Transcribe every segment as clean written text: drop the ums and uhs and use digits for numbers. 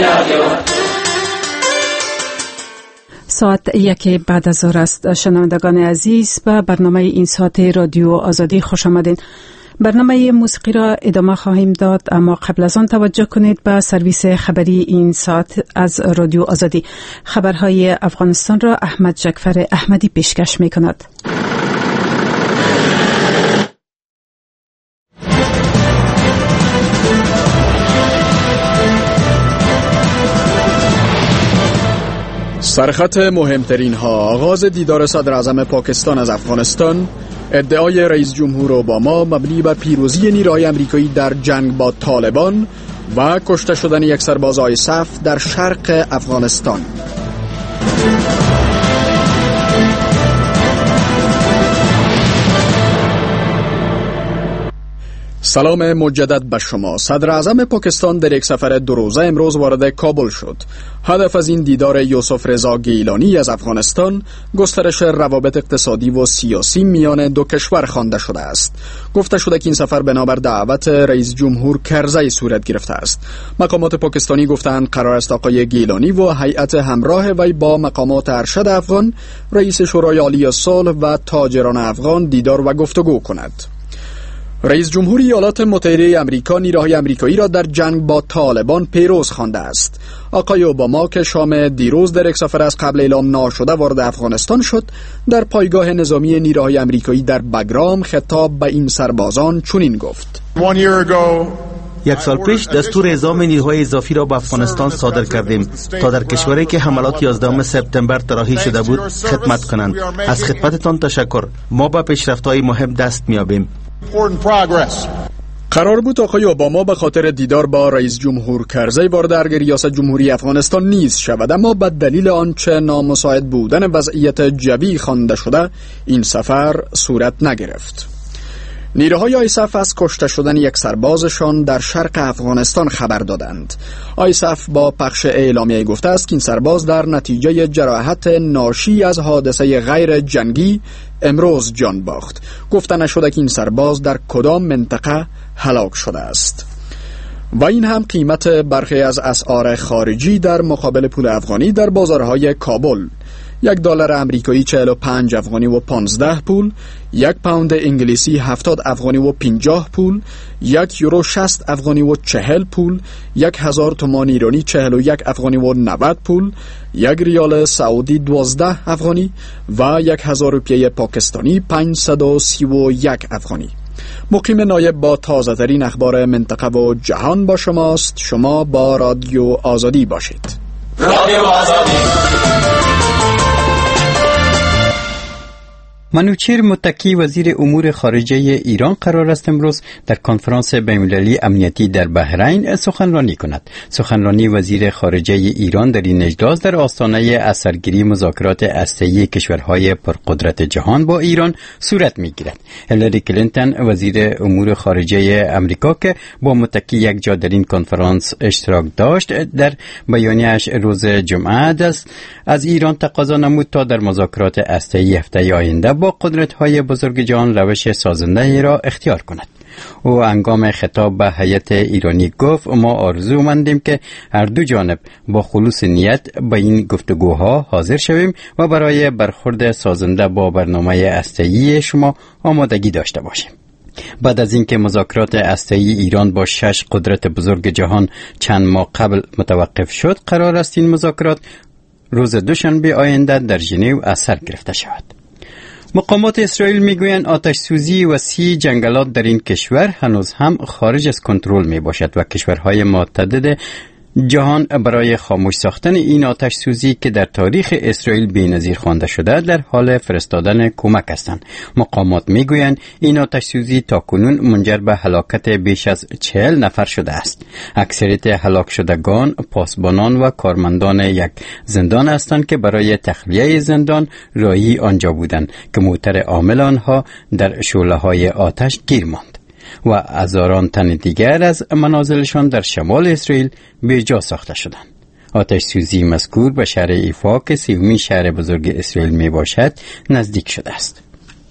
ساعت 1 بعد از ظهر است. شنوندگان عزیز، به برنامه این ساعت رادیو آزادی خوش آمدین. برنامه موسیقی را ادامه خواهیم داد، اما قبل از آن توجه کنید به سرویس خبری این ساعت از رادیو آزادی. خبرهای افغانستان را احمد جعفر احمدی پیشکش می کند. سرخط مهمترین ها: آغاز دیدار صدر اعظم پاکستان از افغانستان، ادعای رئیس جمهور اوباما مبنی بر پیروزی نیروهای آمریکایی در جنگ با طالبان و کشته شدن یک سرباز آیسف در شرق افغانستان. سلام مجدد به شما. صدر اعظم پاکستان در یک سفر 2 روزه امروز وارد کابل شد. هدف از این دیدار یوسف رضا گیلانی از افغانستان گسترش روابط اقتصادی و سیاسی میان دو کشور خوانده شده است. گفته شده که این سفر بنابر دعوت رئیس جمهور کرزی صورت گرفته است. مقامات پاکستانی گفتند قرار است آقای گیلانی و هیئت همراه وی با مقامات ارشد افغان، رئیس شورای عالی صلح و تاجران افغان دیدار و گفتگو کند. رئیس جمهور ایالات متحده آمریکا نیروهای آمریکایی را در جنگ با طالبان پیروز خوانده است. آقای اوباما که شام دیروز در یک سفر از قبل اعلام ناشده وارد افغانستان شد، در پایگاه نظامی نیروهای آمریکایی در بگرام خطاب به این سربازان چنین گفت: 1 سال پیش دستور اعزام نیروهای اضافی را به افغانستان صادر کردیم تا در کشوری که حملات 11 سپتامبر طراحی شده بود خدمت کنند. از خدمتتان تشکر. ما به پیشرفت‌های مهم دست می‌یابیم. قرار بود آقای اوباما به خاطر دیدار با رئیس جمهور کرزی وارد ارگ ریاست جمهوری افغانستان نیز شود، اما به دلیل آنچه نامساعد بودن وضعیت جوی خوانده شده این سفر صورت نگرفت. نیروهای آیسف از کشته شدن یک سربازشان در شرق افغانستان خبر دادند. آیسف با پخش اعلامیه گفته است که این سرباز در نتیجه جراحت ناشی از حادثه غیر جنگی امروز جان باخت. گفته نشده که این سرباز در کدام منطقه هلاک شده است. و این هم قیمت برخی از اسعار خارجی در مقابل پول افغانی در بازارهای کابل: $1 امریکایی 45 افغانی و 15 پول، 1 پوند انگلیسی 70 افغانی و 50 پول، 1 یورو 60 افغانی و 40 پول، 1000 تومان ایرانی 41 افغانی و 90 پول، 1 ریال سعودی 12 افغانی و 1000 روپیه پاکستانی 531 افغانی. مقیم نایب با تازه ترین اخبار منطقه و جهان با شماست. شما با رادیو آزادی باشید. رادیو آزادی. منوچهر متکی وزیر امور خارجه ایران قرار است امروز در کنفرانس بین‌المللی امنیتی در بحرین سخنرانی کند. سخنرانی وزیر خارجه ایران در این اجلاس در آستانه اثرگیری مذاکرات هسته‌ای کشورهای پرقدرت جهان با ایران صورت می‌گیرد. هیلاری کلینتون وزیر امور خارجه امریکا که با متکی یک جا در این کنفرانس اشتراک داشت، در بیانیه‌اش روز جمعه از ایران تقاضا نمود تا در مذاکرات هسته‌ای هفته آینده با قدرت‌های بزرگ جهان روش سازنده را اختیار کند. او هنگام خطاب به هیئت ایرانی گفت: ما آرزومندیم که هر دو جانب با خلوص نیت به این گفتگوها حاضر شویم و برای برخورد سازنده با برنامه هسته‌ای شما آمادگی داشته باشیم. بعد از اینکه مذاکرات هسته‌ای ایران با 6 قدرت بزرگ جهان چند ماه قبل متوقف شد، قرار است این مذاکرات روز دوشنبه آینده در ژنو از سر گرفته شود. مقامات اسرائیل میگویند آتش سوزی وسیع جنگلات در این کشور هنوز هم خارج از کنترل می باشد و کشورهای متعدد جهان برای خاموش ساختن این آتش سوزی که در تاریخ اسرائیل بی‌نظیر خوانده شده در حال فرستادن کمک هستند. مقامات میگویند این آتش سوزی تاکنون منجر به هلاکت بیش از 40 نفر شده است. اکثریت هلاک شدگان پاسبانان و کارمندان یک زندان هستند که برای تخلیه زندان راهی آنجا بودند که موتر عامل آنها در شعله‌های آتش گیر ماند و هزاران تن دیگر از منازلشان در شمال اسرائیل به جا ساخته شدند. آتش سوزی مذکور به شهر ایفا که 30مین شهر بزرگ اسرائیل می باشد نزدیک شده است.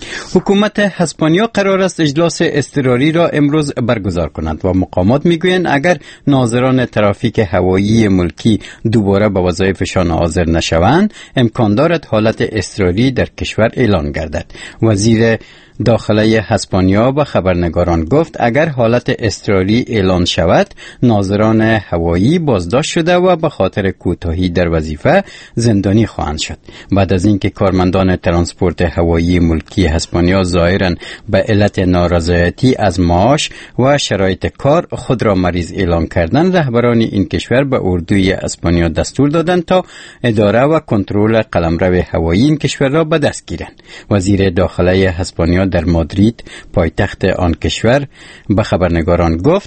حکومت اسپانیا قرار است اجلاس اضطراری را امروز برگزار کند و مقامات میگویند اگر ناظران ترافیک هوایی ملکی دوباره به وظایفشان حاضر نشوند امکان دارد حالت اضطراری در کشور اعلان گردد. وزیر داخله اسپانیا به خبرنگاران گفت اگر حالت اضطراری اعلان شود ناظران هوایی بازداشت شده و به خاطر کوتاهی در وظیفه زندانی خواهند شد. بعد از اینکه کارمندان ترانسپورت هوایی ملکی اسپانیا ظاهراً به علت نارضایتی از معاش و شرایط کار خود را مریض اعلان کردند، رهبران این کشور به اردوی اسپانیا دستور دادند تا اداره و کنترل قلمرو هوایی این کشور را به دست گیرند. وزیر داخله اسپانیا در مادرید پایتخت آن کشور به خبرنگاران گفت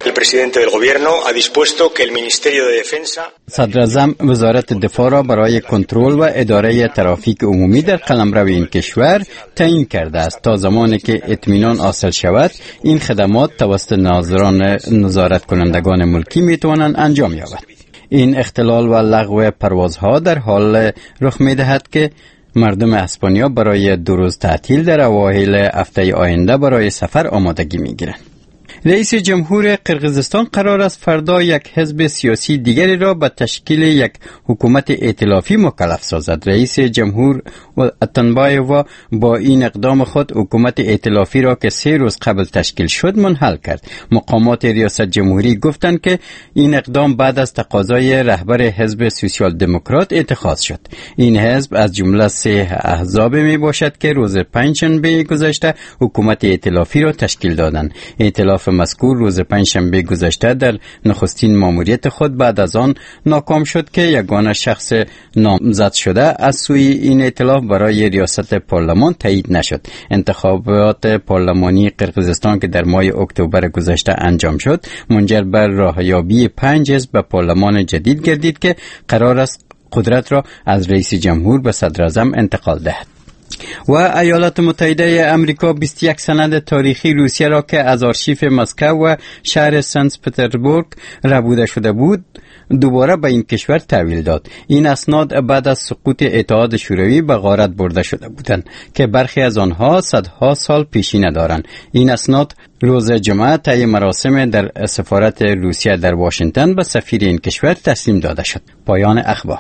صدر اعظم وزارت دفاع را برای کنترل و اداره ترافیک عمومی در قلمرو این کشور تعیین کرده است. تا زمانی که اطمینان حاصل شود این خدمات توسط ناظران نظارت کنندگان ملکی میتوانند انجام یابد. این اختلال و لغو پروازها در حال رخ میدهد که مردم اسپانیا برای 2 روز تعطیل در اوایل هفته آینده برای سفر آمادگی میگیرند. رئیس جمهور قرقیزستان قرار است فردا یک حزب سیاسی دیگری را به تشکیل یک حکومت ائتلافی مکلف سازد. رئیس جمهور اتنبایو با این اقدام خود حکومت ائتلافی را که 3 روز قبل تشکیل شد منحل کرد. مقامات ریاست جمهوری گفتند که این اقدام بعد از تقاضای رهبر حزب سوسیال دموکرات اتخاذ شد. این حزب از جمله 3 احزاب می باشد که روز پنجشنبه گذشته حکومت ائتلافی را تشکیل دادند. ائتلاف مذکور روز پنجشنبه گذشته در نخستین ماموریت خود بعد از آن ناکام شد که یگانه شخص نامزد شده از سوی این ائتلاف برای ریاست پارلمان تایید نشد. انتخابات پارلمانی قرقیزستان که در ماه اکتبر گذشته انجام شد منجر به راهیابی 5 حزب به پارلمان جدید گردید که قرار است قدرت را از رئیس جمهور به صدر اعظم انتقال دهد. و ایالات متحده امریکا 21 سند تاریخی روسیه را که از آرشیف مسکو و شهر سنت پترزبورگ ربوده شده بود دوباره به این کشور تحویل داد. این اسناد بعد از سقوط اتحاد شوروی به غارت برده شده بودند که برخی از آنها صدها سال پیشینه دارند. این اسناد روز جمعه طی مراسم در سفارت روسیه در واشنگتن به سفیر این کشور تسلیم داده شد. پایان اخبار.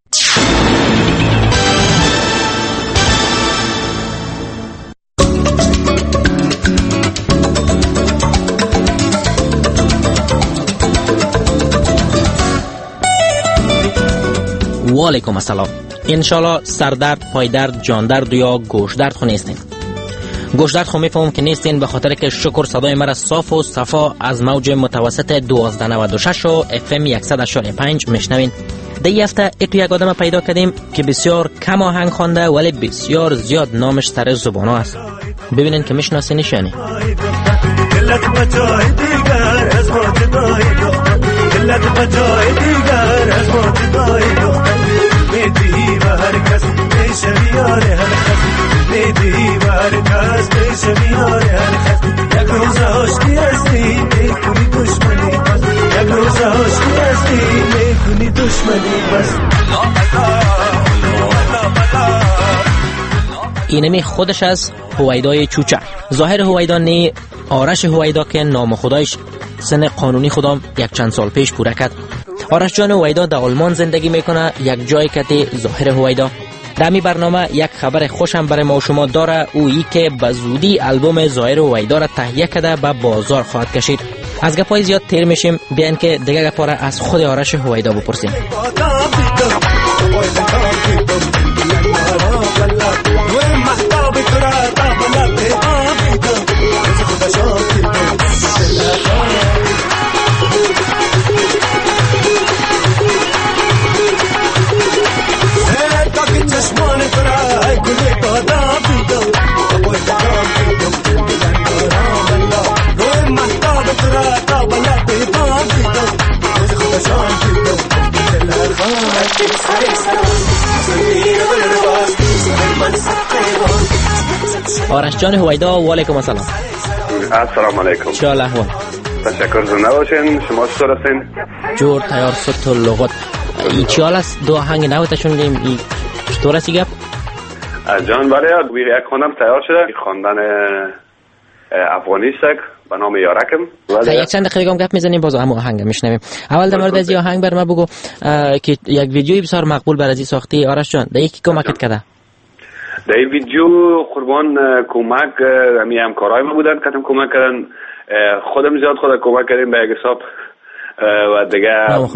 و علیکم السلام. انشالله سردرد، پایدرد، جاندرد یا گوشدرد خو نیستین. گوشدرد خو میفهمم که نیستین به خاطر که شکر صدای مرا صاف و صفا از موج متوسط 1296 و FM 100.5 میشنوین. در این هفته ایتو یک آدم پیدا کردیم که بسیار کم آهنگ خوانده ولی بسیار زیاد نامش سر زبانا است. ببینین که میشناسینش یعنی. اینمی خودش از هویدای چوچه. ظاهر هویدا نی آرش هویدا که نام خدایش سن قانونی خودم یک چند سال پیش پوره کرد. آرش جان هویدا در آلمان زندگی میکنه، یک جای کتی ظاهر هویدا. در می برنامه یک خبر خوشم برای ما و شما داره، اویی که به زودی البوم ظاهر هویدا را تهیه کرده به بازار خواهد کشید. از گپای زیاد تیر میشیم، بیان که دیگه گپا را از خود آرش هویدا بپرسیم. آرش جان هویدا و علیکم السلام. السلام علیکم. چه احوال؟ تشکر زنده باشین. شما چطور هستین؟ جور تیار صد لغت. ای چی حال است؟ دو آهنگ نوتشون گیم ای چطور هستی گپ؟ جان بله یک خواندم تیار شده، خواندن افغانی است به نام یارکم. یک چند دقیقه گپ میزنیم باز هم آهنگ میشنویم. اول در مورد از این آهنگ بر ما بگو که یک ویدیوی بسیار مقبول برای این ساختی آرش جان، در یکی کمکت کرده؟ در این ویدیو قربان کمک همی همکارای ما بودن که کمک کردن، خودم زیاد خود کمک کردیم به یک حساب و دیگه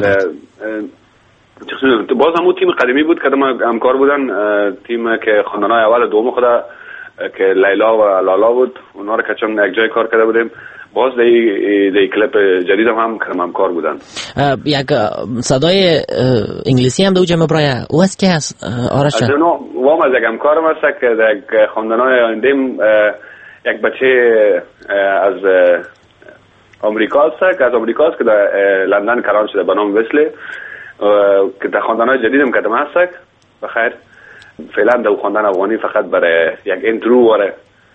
باز همون تیم قدیمی بود که همکار بودن، تیم که خواندنای اول دوم خود که لیلا و لالا بود، اونا رو که چون یک جای کار کرده بودیم، باز دی کلیپ جدید هم همکار بودن. یک صدای انگلیسی هم دو جمع برای او است که هست آرش جان؟ وام از یک همکارم هست که یک خواندنای آیندیم یک بچه از امریکا هست که از امریکا هست که در لندن کران شده به نام وسلی که در خواندنای جدیدم کدام هست بخیر. فعلا در خواندن افغانی فقط برای یک انترو واره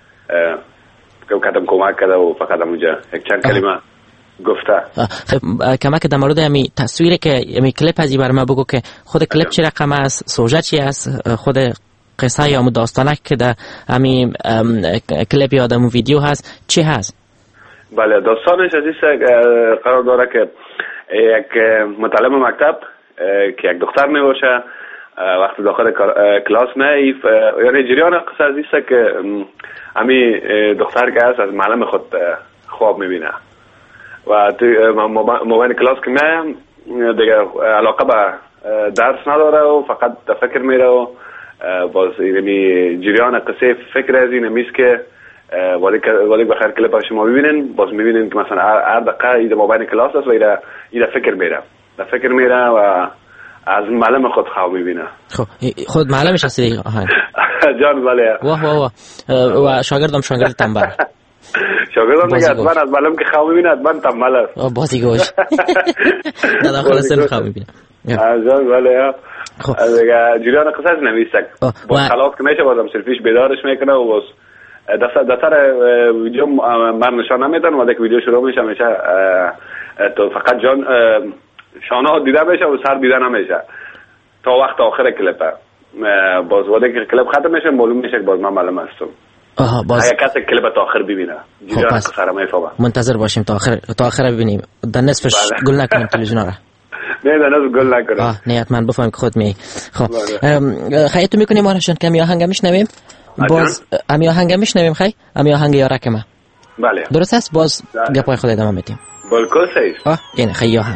که کدام کمک کرده و فقط همونجا یک چند کلمه گفته. خب کمک در مورد همی تصویری که همی کلیپ ازی بر ما بگو که خود کلیپ چی رقم است، سوژه چی است، خود قصه یا داستانک که در همی کلیپ یا در ویدیو هست چی هست؟ بله داستانش از این قرار داره که یک متعلم مکتب که یک دختر می باشه وقتی داخل کلاس نه یعنی جریان قصه از این که همی دختر که هست از معلم خود خواب می بینه و موبایل کلاس که نه دیگه علاقه به درس نداره و فقط فکر میره و باز یعنی جریان قصه فکر از این همیست که ولی بخیر کلیپ شما ببینین باز میبینین که مثلا هر دقیقه ایده موبایل کلاس است و ایده فکر میره و از معلم خود خواب میبینه. خب خود معلمش هستی آهنگ؟ جان بله. واه و شاگردم تنبل. شاگردم دیگه من از معلم که خواب میبینه من تنبل است. بازی گوش. نه داخل سر خواب میبینه. جان بله. خب جریان قصه نمیسته. با خلاص که میشه بازم سلفیش بیدارش میکنه و باز دفتر ویدیو من نشان نمیدن و دیگه ویدیو شروع میشه تو فقط جان شانه دیده میشه و سر دیده نمیشه تا وقت آخر کلیپ. باز وقتی که کلیپ ختم میشه معلوم میشه که باز من معلم هستم. باز اگه کسی کلیپ تا آخر ببینه جریان قصه رو میفهمه. منتظر باشیم تا آخر ببینیم. در نصفش گل نکنیم تلویزیون را. نه در نصف گل نکنیم. نیت من بفهم که خود می. خب خیلی میکنیم آرشان که می آهنگ میشنویم. باز امی آهنگ میشنویم خی امی آهنگ یارکم. بله درست است. باز گپای خود ادامه میدیم. بالکل صحیح. این خی آهنگ.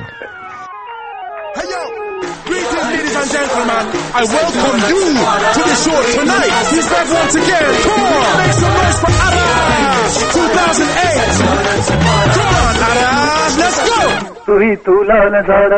Ladies and gentlemen, I welcome you to the show tonight. He's back once again. Come on, make some noise for Arash 2008. Come on, Arash, let's go. Tuhitula nazaram.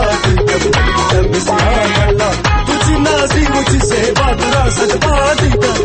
तुझी नाजी मुझसे बात रासत बात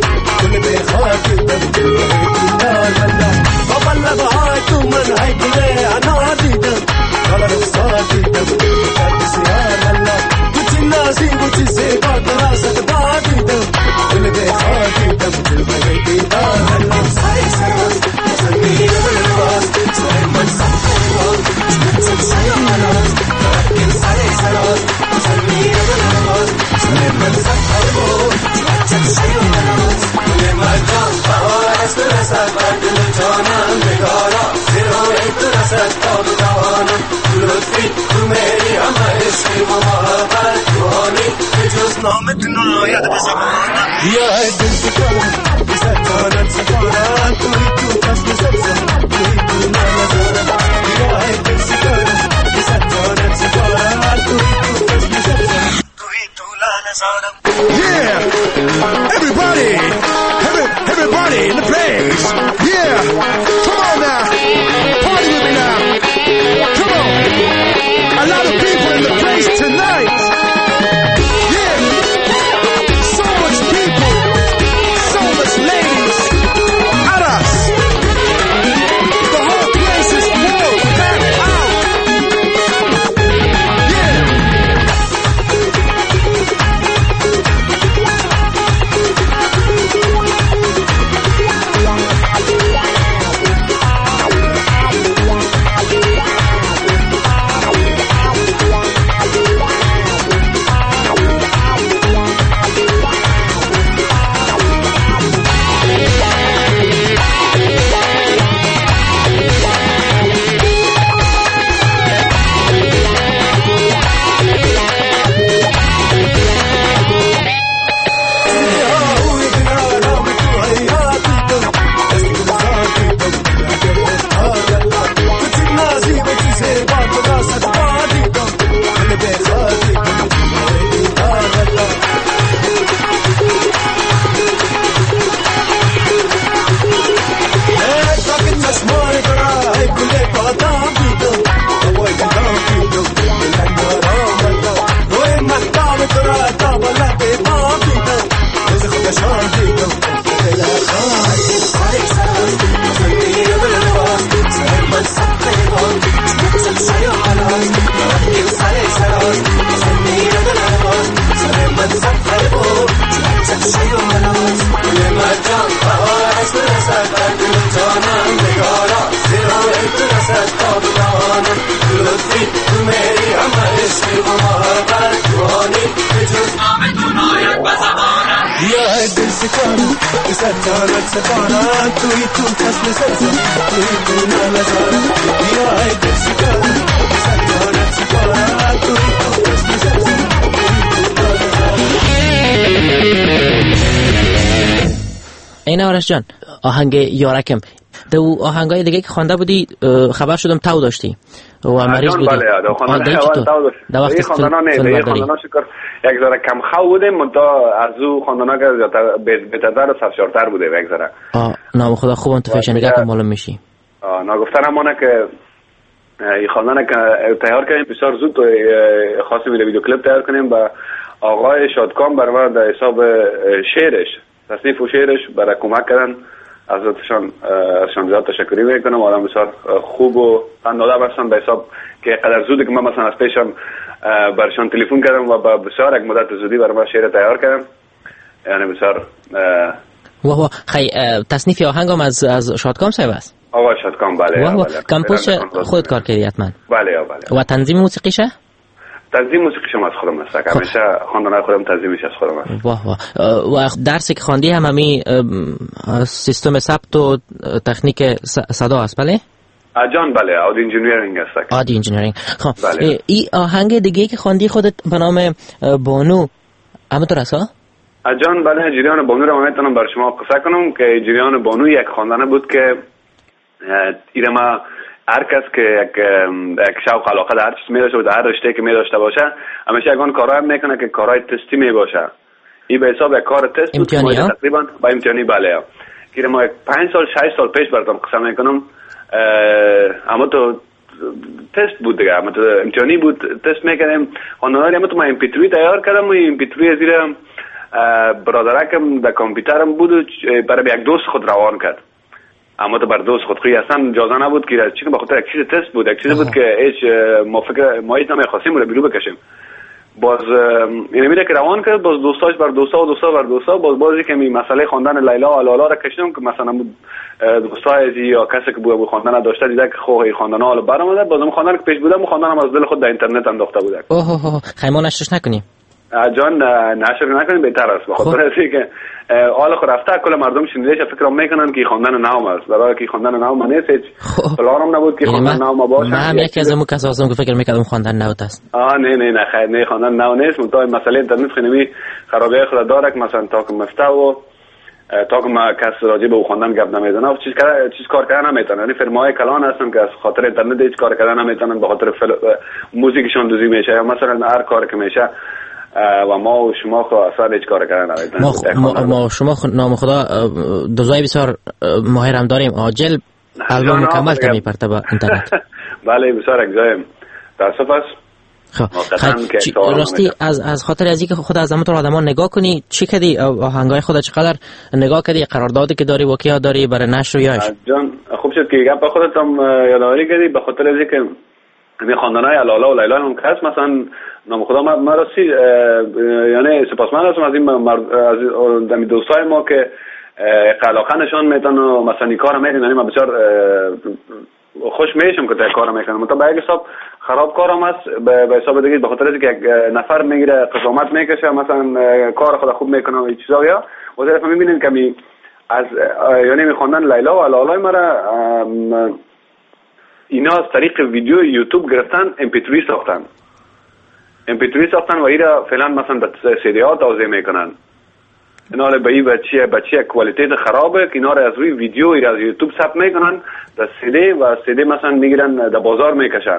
رسد بر دل جانم نگارا زیرای تو رسد تا به جوانم تو لطفی تو میری همه عشقی و محبت روحانی به جز نام تو ناید به زبانم یا دل سکانم بزد جانت سکانم توی تو چشم سبزم توی تو نمزارم یا دل سکانم بزد جانت سکانم توی تو چشم سبزم توی تو نمزارم. Yeah, everybody in the place. Yeah, come on now, party with me now. Come on, a lot of people in the place tonight. Yeah, so much people, so much ladies, others. The whole place is full, packed out. Yeah. این آرش جان آهنگ یارکم دو آهنگای دیگه که خوانده بودی خبر شدم تو داشتی و مریض بودی. بله دو خواندن اول تو داشت. در وقت خواندنا شکر یک ذره کم خو بودیم منتها از او خواندنا که بهتر و سرشارتر بوده یک ذره. نام خدا خوب تو فیشنگاه که معلوم میشی. نگفتنم اونه که این خواندن که تیار کردیم بسیار زود خواستیم ویدیو کلیپ تیار کنیم با آقای شادکام برای ما در حساب شعرش تصنیف و شعرش برای کمک کردن ازشان زیاد تشکری میکنم. آدم بسیار خوب و خنده‌دار هستن به حساب که قدر زودی که من مثلا از پیشم برشان تلفن کردم و با بسیار یک مدت زودی برای ما شعر تیار کردم. یعنی بسیار واه خی تصنیف آهنگم از شادکام صاحب است. آقای شادکام بله. کمپوز خود کار کردی حتما. بله. و تنظیم موسیقیشه؟ تنظیم موسیقیشم از خودم است. همیشه خواندن خودم تنظیمش از خودم است. واه و درسی که خواندی هم همین سیستم ثبت و تکنیک صدا است بله؟ جان بله اودیو انجینیرینگ است. اودیو انجینیرینگ. خب بله. این آهنگ دیگه که خواندی خودت به نام بانو همونطور است ها؟ جان بله جریان بانو رو میتونم بر شما قصه کنم که جریان بانو یک خواندن بود که ایرما هر کس که یک شوق علاقه در هر چیز می‌داشته و در هر رشته که می‌داشته باشه همیشه یگان کارایی میکنه که کارهای تستی میباشه. این به حساب یک کار تست امتحانی ها؟ تقریبا با امتحانی بله. که ما 5 سال 6 سال پیش براتون قسم میکنم اما تو تست بود دیگه اما تو امتحانی بود تست میکنیم خواندناری اما تو ما MP3 تیار کردم و MP3 زیر برادرکم در کامپیوترم بود و برای یک دوست خود روان کرد. اما تو بر دوست خود خوی اصلا اجازه نبود که چون بخاطر یک چیز تست بود یک چیز بود که هیچ ما هیچ نمیخواستیم رو بیرو بکشیم. باز اینو میره که روان کرد باز دوستاش بر دوستا و دوستا بر دوستا باز بازی که می مسئله خواندن لیلا و لالا را کشیدم که مثلا دوستای یا کسی که بود خواندن داشته دیده که خو خواندنا حالا برآمده بازم خواندن که پیش بودم خواندنم از دل خود در اینترنت انداخته بود. اوه خیمانش نکنیم جان نشر نکنیم بهتر است، به خاطر اینکه حال خود رفته کل مردم شنیدهش فکر میکنن که خواندن نام است، برای که خواندن نام نیست، هیچ پلانم نبود که خواندن نام باشه. من یکی از اون کسا هستم که فکر میکردم خواندن نام است. نه خیر، نه خواندن نام نیست، منتها مسئله اینترنت خیلی خرابی خود داره که مثلا تا که مفته و تا که ما کس راجع به خواندن گپ نمیزنه و چیز کار کردن نمیتونن. یعنی فرمای کلان هستن که از خاطر اینترنت هیچ کار کردن نمیتونن، به خاطر موزیکشون دوزی میشه یا مثلا هر کار که میشه و ما و شما خو اصلا هیچ کار کردن نمیتونن. ما شما نام خدا دوزای بسیار ماهر هم داریم، عاجل البم مکمل تا میپرته به اینترنت. بله بسیار اگزایم تاسف است. راستی از خاطر از اینکه خود از همون آدما نگاه کنی چی کردی، آهنگای خود چقدر نگاه کردی، قراردادی که داری با کیا داری برای نشر و یاش؟ جان خوب شد که گپ خودت هم یادآوری کردی، به خاطر از اینکه همین خواندنای لالا و لیلا هم کس مثلا نام خدا ما راستی یعنی سپاسمند هستم از این از دوستای ما که علاقه نشون میدن و مثلا این کارو میکنن. یعنی من بسیار خوش میشم که تا کارو میکنم، منتها به یک حساب خراب کارم است به حساب دیگه، به خاطر اینکه یک نفر میگیره قضاوت میکشه مثلا کار خود خوب میکنه و چیزا یا و طرف میبینین که می از یعنی میخوندن لیلا و لالای مرا اینا از طریق ویدیو یوتیوب گرفتن MP3 ساختن و ایرا فعلا مثلا در CD ها توزیع میکنن. اینا به این بچه کوالیتی خرابه که اینا را از روی ویدیو ایرا از یوتیوب ثبت میکنن در CD و CD مثلا میگیرن در بازار میکشن.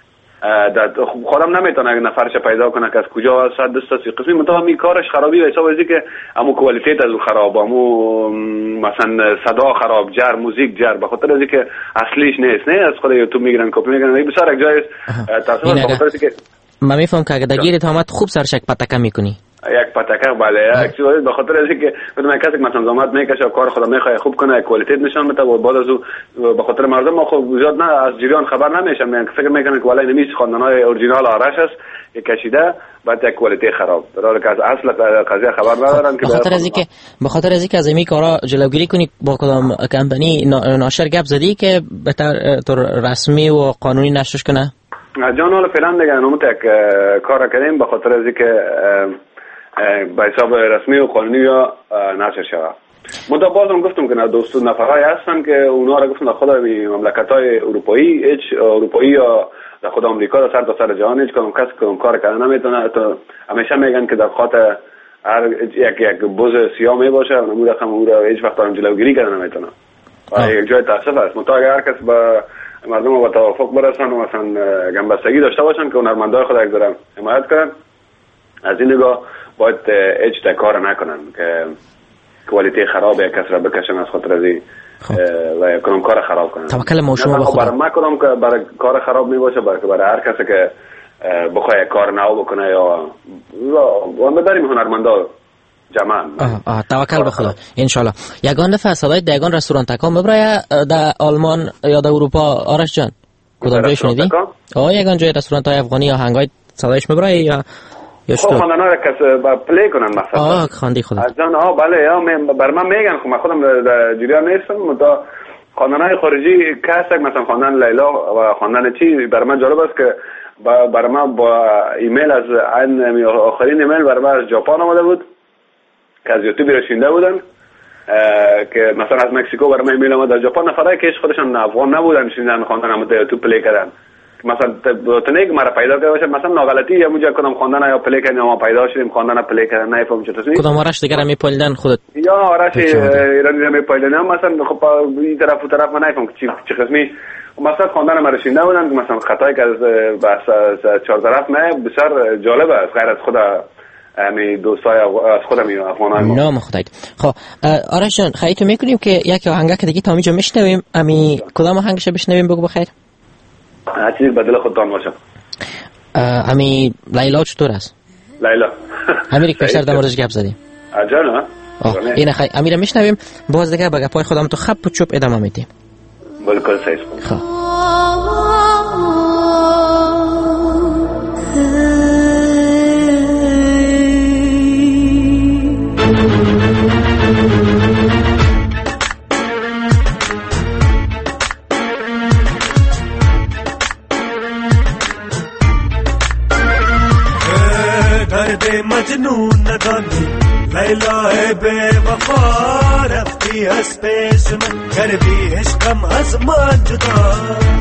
خودم نمیتونه نفرش پیدا کنه که از کجا صد دست قسمی، منتها می کارش خرابی و حساب ازی که امو کوالیتی از خراب، امو مثلا صدا خراب، جر موزیک جر، به خاطر ازی که اصلیش نیست، نه از خود یوتیوب میگیرن کپی میگیرن. این بسیار یک جای تصور به خاطر که من میفهم که اگه دگیرت آمد خوب سرشک پتکه میکنی یک پتکه بله اکچولی به خاطر اینکه بدون کسی که مثلا زحمت میکشه کار خود میخواد خوب کنه کوالیتی نشون بده و بعد از او به خاطر مردم ما خب زیاد نه از جریان خبر نمیشن، میگن فکر میکنن که والله نمیشه خواندنای اورجینال آرش است یک کشیده بعد یک کوالیتی خراب، در حالی که از اصل قضیه خبر ندارن که به خاطر از اینکه از این کارا جلوگیری کنی با کدام کمپانی ناشر گپ زدی که به طور رسمی و قانونی نشرش کنه؟ جان حالا فعلا دیگه نموت یک کار کردیم به خاطر از اینکه به حساب رسمی و قانونی یا نشر شود. من بازم گفتم که دوستان نفرای هستن که اونا را گفتن خود مملکت‌های اروپایی هیچ اروپایی یا در خود آمریکا در سر تا سر جهان هیچ کدوم کس کدوم کار کردن نمیتونه. تو همیشه میگن که در خاطر هر یک بوز سیاه می باشه و نمود رقم او را هیچ وقت جلوگیری کردن نمیتونه. یک جای تاسف است. منتها اگر هر کس با مردم با توافق برسن و مثلا گنبستگی داشته باشن که هنرمندای خود یک دارن حمایت کنن، از این نگاه باید هیچ کار نکنن که کوالیتی خرابه کس را بکشن از خاطر ازی و کنم کار خراب کنن. توکل ما شما خدا برای ما کنم که برای کار خراب میباشه، برای هر کسی که بخواد کار نو بکنه یا ما داریم هنرمندا جمعا. توکل به خدا ان شاء الله. یگان دفعه صدای دگان رستوران تکام مبرای در آلمان یا در اروپا آرش جان کدام جای شنیدی؟ یگان جای رستوران های افغانی یا هنگای صدایش مبرای یا خب خواندن ها کس پلی کنن مثلا خواندی خدا از جان بله یا بر من میگن خب من خودم در جریان نیستم، منتها خواندن های خارجی کسی مثلا خواندن لیلا و خواندن چی بر من جالب است که بر من با ایمیل از آخرین ایمیل بر من از ژاپن آمده بود که از یوتیوب رسیده بودن که مثلا از مکزیکو بر من ایمیل آمد از ژاپن نفرایی که خودشان افغان نبودن شیندن خواندن هم یوتیوب پلی کردن مثلا تنه که مرا پیدا کرده باشه مثلا ناغلطی یا مجا کنم خواندن یا پلی کردن ما پیدا شدیم خواندن پلی کردن نمیفهم چطوری کدام آرش دیگه میپایلدن خودت یا آرش ایرانی میپایلدن مثلا خب این طرف و طرف من نمیفهم چه قسمی مثلا خواندن ما رسیده بودن که مثلا خطایی که از بس چهار طرف نه بسیار جالب است غیر از خدا امی دوستای از خودم افغانان ما نام خدای. خب آرش جان خیلی تو میکنیم که یک آهنگ که دیگه تا اینجا میشنویم امی کدام آهنگش بشنویم بگو بخیر هر چیز بدل خودتان باشه. امی لیلا چطور است؟ لیلا امیر پیشتر در موردش گپ زدیم اجانا این خیلی امیر میشنویم باز دیگه به گپای خودم تو خب و چوب ادامه میدیم. بالکل صحیح. خب درد رفتی از پیش من کردی عشقم از من جدا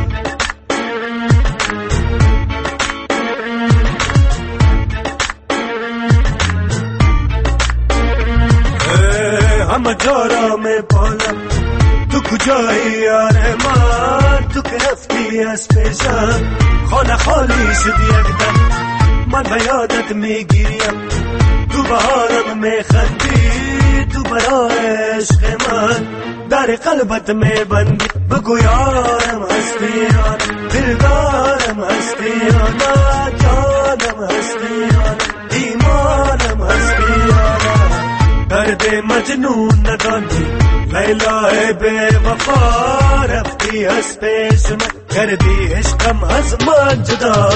همه جارا می پالم تو کجایی یار من تو که رفتی از پیشم خانه خالی شد یک دم من به یادت میگیریم تو بهارم میخندی تو برای عشق من در قلبت میبندی بگو یارم هستی یارم دلدارم هستی یارم جانم هستی یارم ایمانم هستی یارم درد مجنون ندانی لیلا بے وفا رفتی از پیش من کردی عشقم از من جدا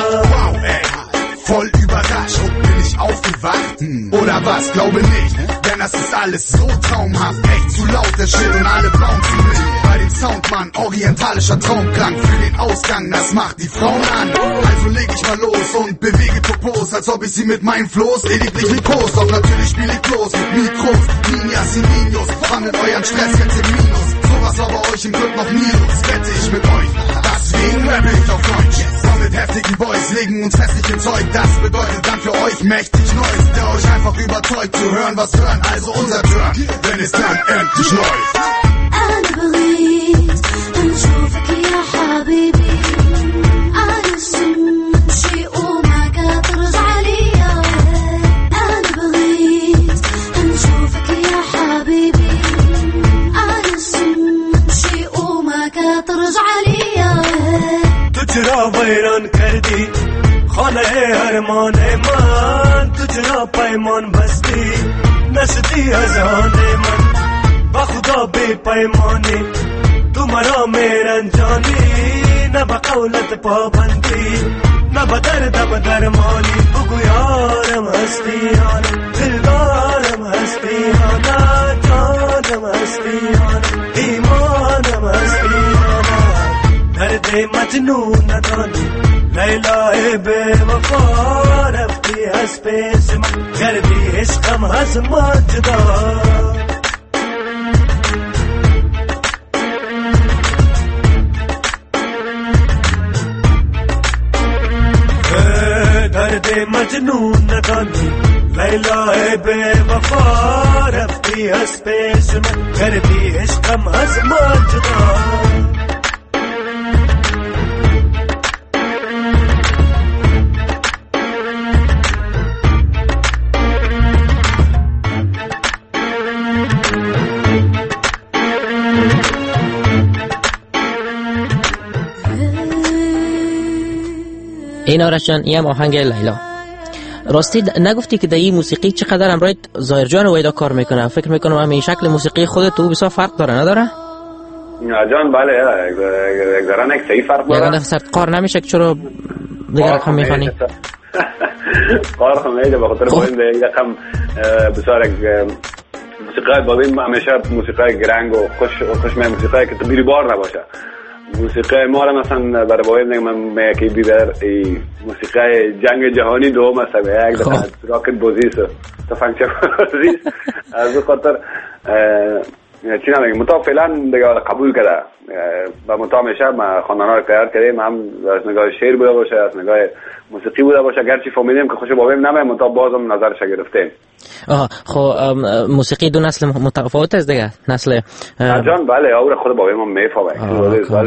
Voll überrascht bin ich aufgewacht, oder was? Glaube nicht, denn das ist alles so traumhaft. Echt zu laut, der Schild und alle bauen zu mich. Bei dem Soundmann, orientalischer Traumklang. Für den Ausgang, das macht die Frauen an. Also leg ich mal los und bewege Popos, als ob ich sie mit meinem Floß lediglich liebkost. Doch natürlich spiel ich bloß mit Mikros, Ninjas y Ninos. Fandet euren Stress jetzt im Minus. Sowas war bei euch im Glück noch nie los. Wette ich mit euch, deswegen rappe ich auf Deutsch. Komm mit heftigen Boys, legen uns festlich ins Zeug. Das bedeutet dann für euch mächtig Neues, der euch einfach überzeugt zu hören, was hören, also unser Turn, wenn es dann endlich läuft. أنا بغيت نشوفك يا حبيبي أنا شيء وما كترجع ليا أنا بغيت نشوفك يا حبيبي أنا شيء وما كترجع ليا تجرا ویران کردی خانه ارمان من تجرا پیمان بستی نشدی از آن من با خدا بی پیمانی تو مرا میرنجانی نه با قولت پابندی نه با دردم درمانی بگو یارم هستی یارم دلدارم هستی یارم جانم هستی یارم ایمانم هستی یارم درد مجنون ندانی لیلا بے وفا رفتی از پیش من کردی عشقم از من جدا درد مجنون ندانی لیلا بے وفا رفتی از پیش من کردی عشقم از من جدا این آرش جان این هم آهنگ لیلا. راستی نگفتی که در این موسیقی چقدر همراه ظاهر جان ویدا کار میکنه؟ فکر میکنم همین شکل موسیقی خودت تو بسیار فرق داره نداره؟ جان بله یک ذره یک صحیح فرق داره. یک دفعه قار نمیشه که چرا دیگه رقم میخوانی؟ قار هم میده بخاطر باید یک رقم بسیار موسیقی بابین همیشه موسیقی گرنگ و خوش می موسیقی که تو بیری بار نباشه. موسیقی ما را مثلا برای باید نگم من یکی بیدر موسیقی جنگ جهانی دوم است یک دفعه راکت بازیست تا فنکشن بازیست از خاطر چی نمیگم متا فعلا دیگه قبول کرده و متا همیشه ما خواندن‌ها رو تیار کردیم هم از نگاه شعر بوده باشه از نگاه موسیقی بوده باشه گرچه فهمیدیم که خوش بابیم نمیه متا بازم نظرش گرفتیم. خب موسیقی دو نسل متفاوت است دیگه نسل جان بله اور خود بابیم هم میفهمه.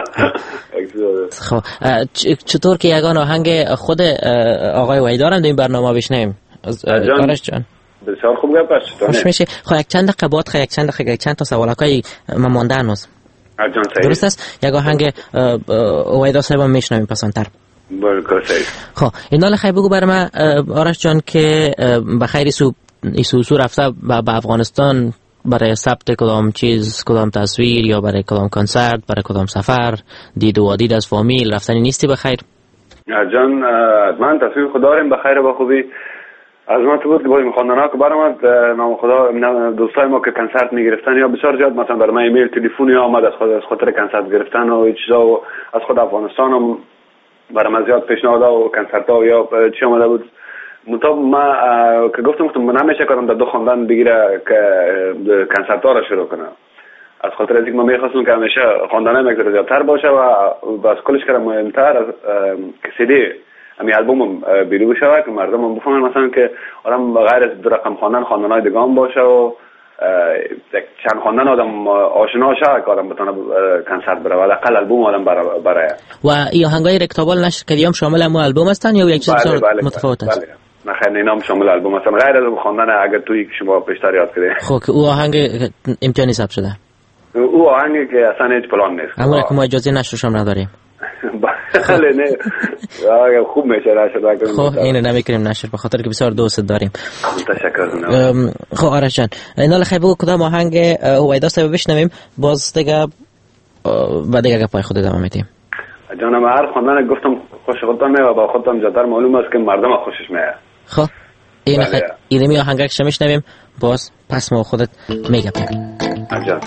خب چطور که یگان آهنگ خود آقای ویدا رو در این برنامه بشنویم آرش جان؟ بسیار خوب گپ است. خوش میشه. خب یک چند دقیقه بعد یک چند تا سوالای ما مونده هنوز. درست است؟ یک آهنگ ویدا صاحب میشنویم پسندتر. خب اینا خیلی بگو برای من آرش جان که بخیر ایسو رفته به افغانستان برای ثبت کدام چیز کدام تصویر یا برای کدام کنسرت برای کدام سفر دید و دید از فامیل رفتنی نیستی بخیر؟ جان من تصویر خود داریم بخیر با خوبی از ما تو بود که باید خواندن‌ها که برآمد نام خدا دوستای ما که کنسرت میگرفتن یا بسیار زیاد مثلا برای من ایمیل تلفنی آمد از خاطر کنسرت گرفتن و چیزا و از خود افغانستان هم برای من زیاد پیشنهادها و کنسرت‌ها یا چی آمده بود مطابق ما که گفتم من همیشه کردم در دو خواندن بگیره که کنسرت‌ها را شروع کنم از خاطر از اینکه ما می‌خواستیم که همیشه خواندنای مقدار زیادتر باشه و بس کلش کردم مهمتر از که CD امی البوم بیرون بشه که مردم هم بفهمن مثلا که آدم غیر از دو رقم خواندنای دیگه هم باشه و چند خواندن آدم آشنا شه که آدم بتونه کنسرت بره و حداقل البوم آدم برای و این آهنگای رکتابال نشر کردیم شامل هم البوم هستن یا یک چیز متفاوت است؟ بله. نه خیر اینام شامل البوم هستن غیر از خواندن اگر توی شما پیشتر یاد کردید. خب که او آهنگ امتحانی ثبت شده. او آهنگی که اصلا هیچ پلان نیست. اما که ما اجازه نشرش هم نداریم. بله نه. خوب میشه نشر کنیم. خب اینو نمیکنیم نشر به خاطر که بسیار دوست داریم. تشکر. خب آرش جان اینا خیلی بگو کدام آهنگ هویدا صاحب بشنویم باز دیگه بعد دیگه پای خود ادامه میدیم. جانم هر خواندن گفتم خوش خودم و با خودم جدار معلوم است که مردم خوشش میاد. خب این می آهنگک شمیشنویم باز پس ما خودت میگم. عجب.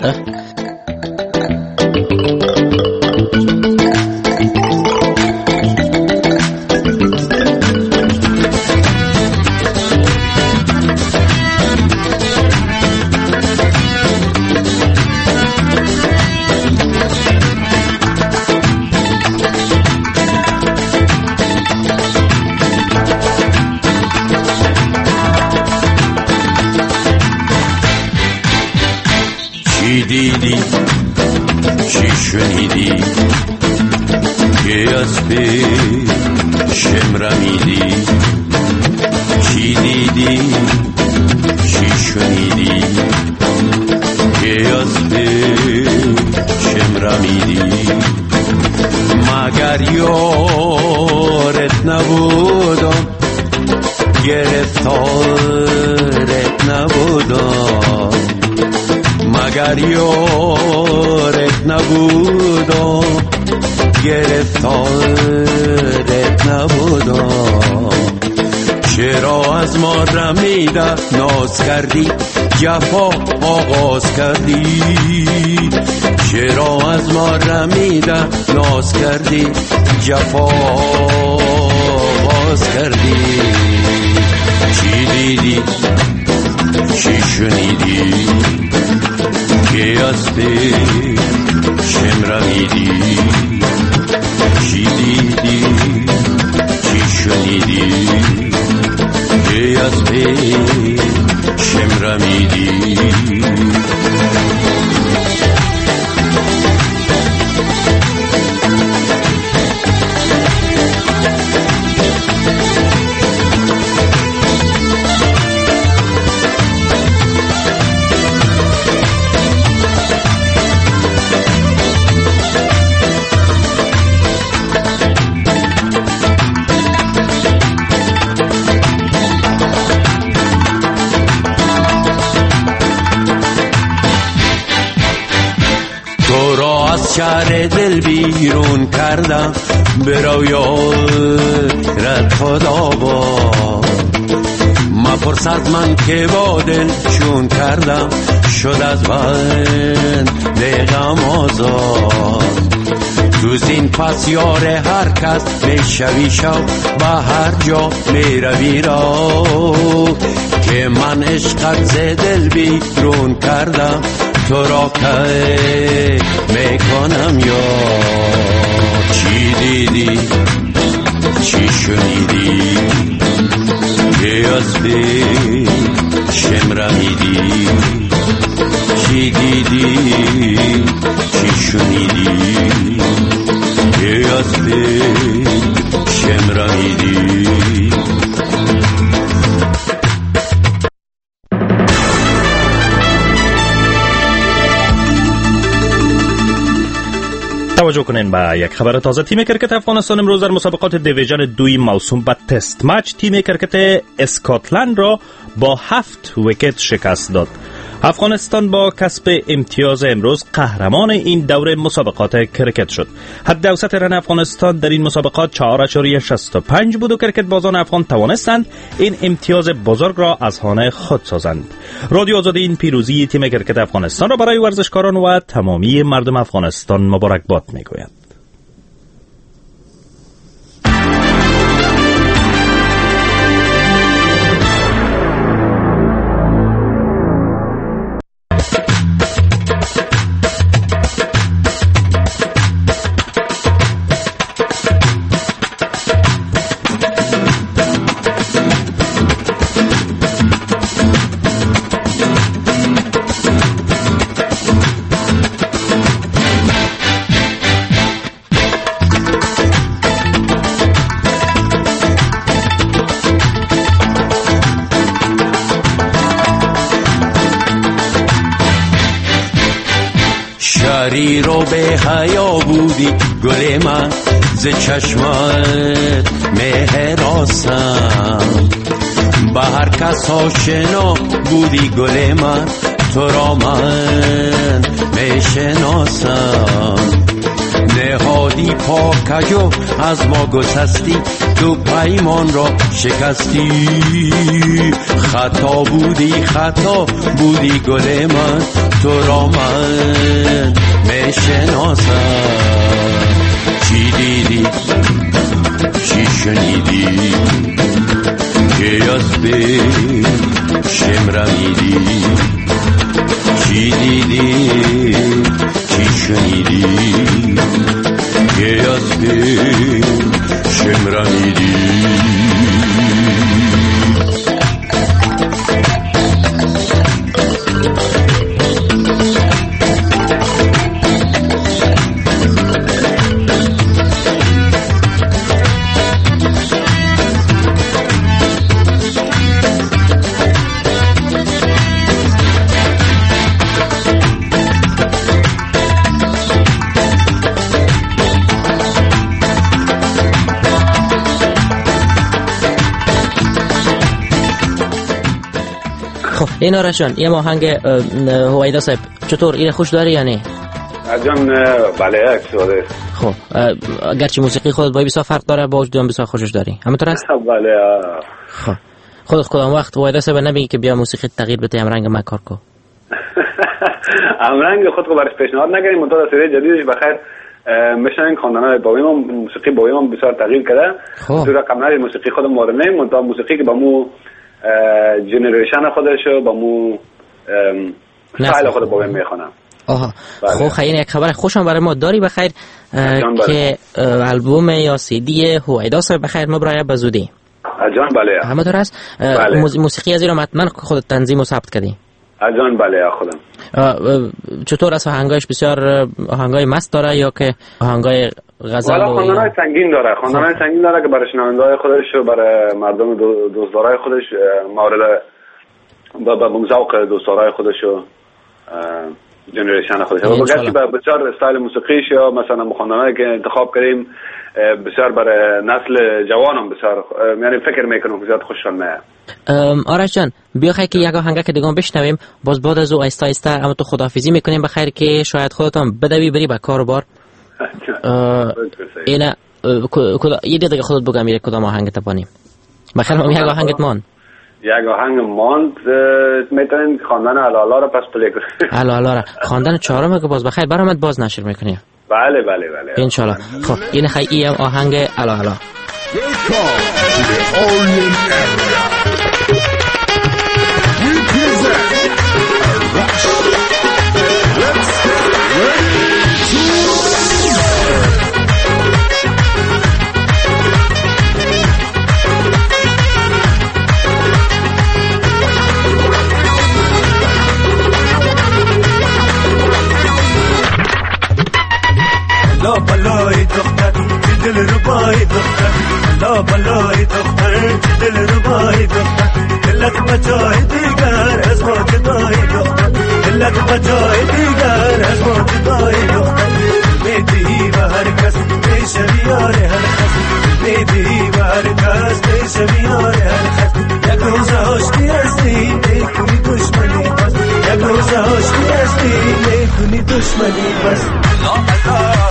چی دیدی چی شنیدی که از پیشم رمیدی چی دیدی چی شنیدی که از پیشم رمیدی مگر یارت نبودم گرفتارت نبودم مگر یارت نبودم گرفتارت نبودم چرا از ما رمیده ناز کردی جفا آغاز کردی چرا از ما رمیده ناز کردی جفا آغاز کردی چی دیدی چی شنیدی که از پیشم رمیدی چی دیدی چی شنیدی که از پیشم رمیدی شهر دل بیرون کردم برو یارت خدا با مپرس از من که با دل چون کردم شد از بند غم آزاد تو زین پس یار هر کس میشوی شو به هر جا میروی را که من عشقت ز دل بیرون کردم تو را که میکنم یا چی دیدی چی شنیدی که از پیشم رمیدی چی دیدی چی شنیدی که از پیشم رمیدی توجه کنین به یک خبر تازه. تیم کرکت افغانستان امروز در مسابقات دیویژن 2 موسوم به تست مچ تیم کرکت اسکاتلند را با 7 ویکت شکست داد. افغانستان با کسب امتیاز امروز قهرمان این دوره مسابقات کرکت شد. حد اوسط رن افغانستان در این مسابقات 4.65 بود و کرکت بازان افغان توانستند این امتیاز بزرگ را از خانه خود سازند. رادیو آزادی این پیروزی تیم کرکت افغانستان را برای ورزشکاران و تمامی مردم افغانستان مبارکباد میگوید. شریر و به حیا بودی گل من ز چشمت مهراسم به هر کس آشنا بودی گل من تو را من میشناسم نهادی پاکجو از ما گسستی تو پیمان را شکستی خطا بودی گل من تو را من میشناسم چی دیدی چی شنیدی که از به شمرمیدی چی دیدی چی شنیدی که از به شمرمیدی این آرش جان یه آهنگ هویدا صاحب چطور این خوش داری یا نه؟ جان بله اکسوده. خب گرچه موسیقی خودت با بسیار فرق داره با وجود بسیار خوشش داری همینطور است؟ بله. خب خودت کدام وقت هویدا صاحب نمیگی که بیا موسیقی تغییر بده همرنگ ما کار کو؟ همرنگ خود کو برش پیشنهاد نکنیم منتها سری جدیدش بخیر میشن خواندنای باوی ما موسیقی باوی ما بسیار تغییر کرده. تو رقم نداری موسیقی خود مدرنه منتها موسیقی که با مو جنریشن خودش با مو استایل خود باوی میخونم. آها خب خیلی یک خبر خوشم برای ما داری بخیر که البوم یا سی دی هویدا صاحب بخیر ما برای بزودی جان بله همه دور است موسیقی از این رو حتما خودت تنظیم و ثبت کردی جان بله خودم چطور است آهنگایش بسیار آهنگای مست داره یا که آهنگای غزل والا خواندنای سنگین داره خواندنای سنگین داره که برای شنونده‌های خودش و برای مردم دوستدارای خودش مورد با ذوق دوستدارای خودش و جنریشن خودش و بگرچه بسیار استایل موسیقیش یا مثلا مخواندنایی که انتخاب کردیم بسیار برای نسل جوانم بسیار یعنی فکر میکنم بسیار خوششان میاد. آرش جان بیا خیلی که یک آهنگ که دیگه بشنویم باز بعد از او آیسته آیسته اما تو خداحافظی میکنیم بخیر که شاید خودتون بدوی بری به کار بار. اینا یه دیگه خودت بگم یک کدام آهنگ تپانیم بخیر ما یک آهنگت مان یک آهنگ ماند میتونین خواندن الالا را پس پلی کنیم الالا را خواندن چهارم که باز بخیر برامت باز نشر میکنی بله انشالله. خب این خیلی آهنگ الالا لا بلای دختر دل ربای دختر لا بلای دختر دل ربای دختر دلت بجای دیگر از ما جدای دختر دلت بجای دیگر از ما جدای دختر میدی و هر کس میشه بیار هر کس میدی و هر کس میشه بیار هر کس یک روز آشتی هستی میکنی دشمنی بس یک روز آشتی هستی میکنی دشمنی بس لا بلا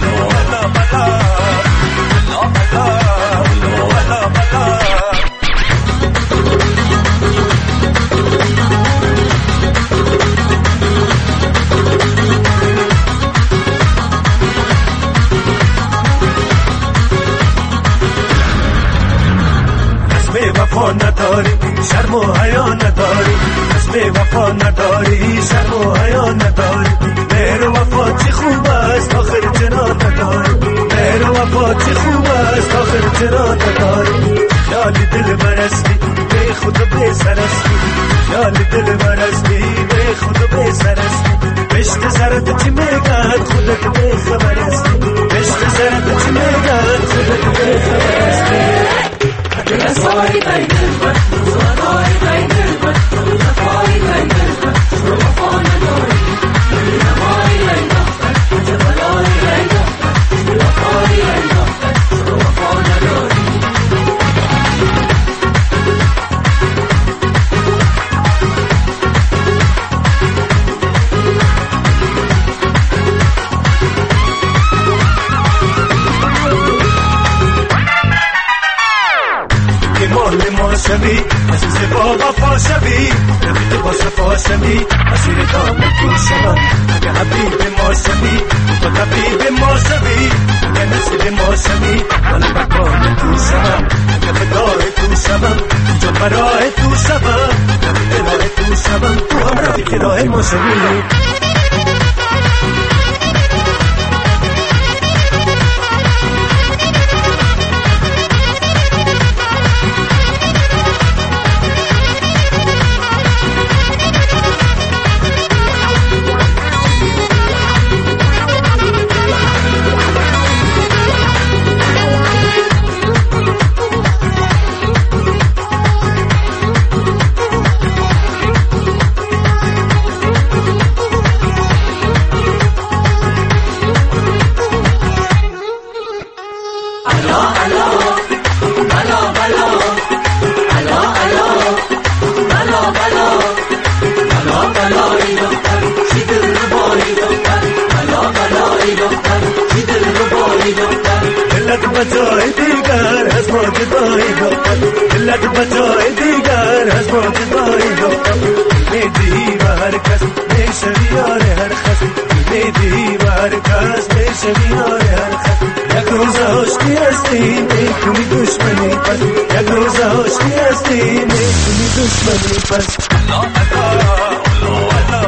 وفا نداری شرم و حیا نداری اسم وفا نداری شرم و حیا نداری مهر وفا چی خوب است آخر جنا نداری مهر وفا چی خوب است آخر جنا نداری خیالی دل برستی به خود به سرستی خیالی دل برستی به خود به سرستی بشت سرت چی میگن خودت به خبر استی بشت سرت چی میگن خودت به خبر استی الأسوار بين البحر والنار بين البحر والنار بين البحر ووفانا دوري النار بين شوی عزیز با وفا شوی رفیق با صفا شوی مسیر دام تو شوم اگه حبیب ما شوی تو طبیب ما شوی اگه نصیب ما شوی من مکان تو شوم اگه فدای تو شوم جو برای تو شوم رفیق راه تو شوم تو هم رفیق راه ما شوی بجای دیگر از ما جدایی دختر ملت بجای دیگر از ما جدایی دختر میدی و هر کس میشوی یار هر خس میدی و هر کس میشوی یار هر خس یک روز عشقی هستی میکنی دشمنی پس یک روز عشقی هستی میکنی دشمنی پس الله الله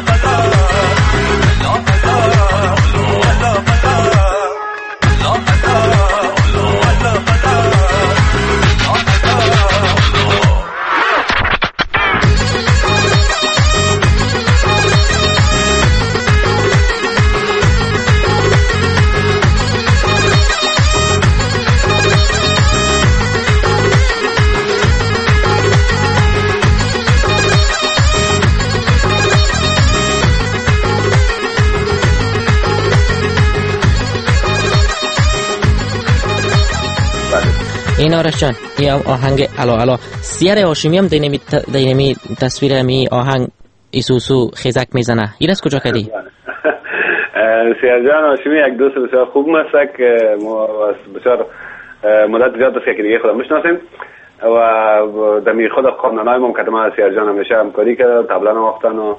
این آرش جان این آهنگ الا سیار هاشمی هم دینمی تصویر می آهنگ ایسوسو خیزک میزنه این از کجا کردی؟ سیار جان هاشمی یک دوست بسیار خوب است که ما بسیار مدت زیاد است که دیگه خودم میشناسیم و دمی خود قانونای ممکنه ما سیار جان همیشه همکاری کرده تبلا نواختن و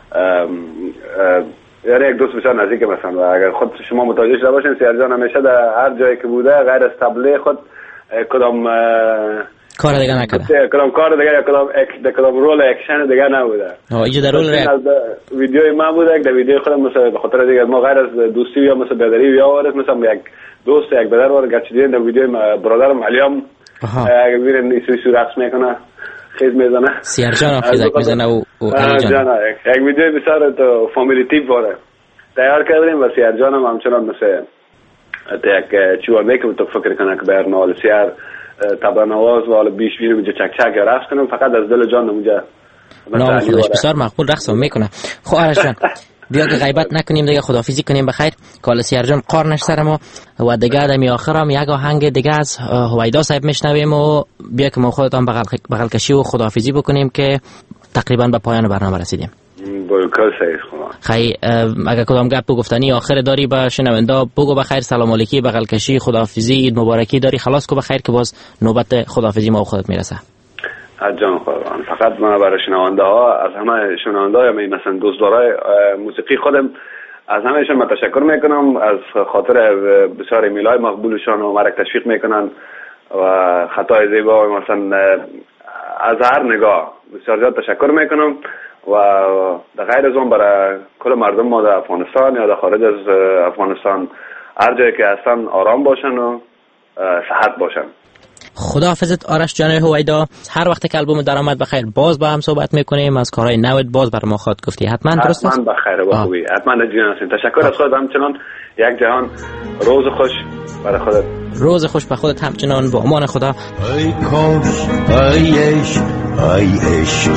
یعنی یک دوست بسیار نزدیک مثلا و اگر خود شما متوجه شده باشین سیار جان همیشه در هر جایی که بوده غیر از تبله خود کدام کار دیگه نکرده کدام کار دیگه کدام رول اکشن دیگه نبوده اینجا در رول ویدیوی ما بوده در ویدیو خودم مثلا به خاطر دیگه ما غیر از دوستی یا مثلا برادری یا وارث مثلا یک دوست یک برادر وارد گچیدین در ویدیو برادرم علیام اگه میرن ایسوسو رقص میکنه خیز میزنه سیار جان خیزک میزنه و علی جان یک ویدیو بسیار تو فامیلی تیپ واره تیار کردیم و سیار جان هم همچنان مثل یک چیوار میکنم تو فکر کنه که بر نال سیار طبعا نواز و حالا بیش بیرم اینجا چک چک یا رقص کنم فقط از دل جان نمونجا نام خودش بسیار مقبول رقص هم میکنه خب آرش جان بیا که غیبت نکنیم دیگه خداحافظی کنیم بخیر کال سیار جان قارنش سر ما و دیگه دمی آخرم یک آهنگ دیگه از هویدا صاحب میشنویم و بیا که ما خودتان بغل کشی و خداحافظی بکنیم که تقریبا به پایان برنامه رسیدیم بلکل صحیح خدا خیلی اگر کدام گپ گفتنی آخر داری به شنونده بگو بخیر سلام علیکی بغل کشی خداحافظی عید مبارکی داری خلاص کو بخیر که باز نوبت خداحافظی ما و خودت میرسه جان خدا فقط من برای شنونده ها از همه شنونده ها مثلا دوستدارای موسیقی خودم از همهشون من تشکر میکنم از خاطر بسیار ایمیلای مقبولشان و مرا تشویق میکنن و خطای زیبا مثلا از هر نگاه بسیار زیاد تشکر میکنم و در غیر از اون برای کل مردم ما در افغانستان یا در خارج از افغانستان هر جایی که هستن آرام باشن و صحت باشن. خداحافظت آرش جان هویدا. هر وقت که البوم درآمد بخیر باز با هم صحبت میکنیم از کارهای نوت باز بر ما خواهد گفتی حتما درست است؟ حتما بخیر و خوبی حتما جان هستین. تشکر از خودت همچنان یک جهان روز خوش برای خودت. روز خوش به خودت همچنان با امان خدا. ای کاش ای عشق ای عشق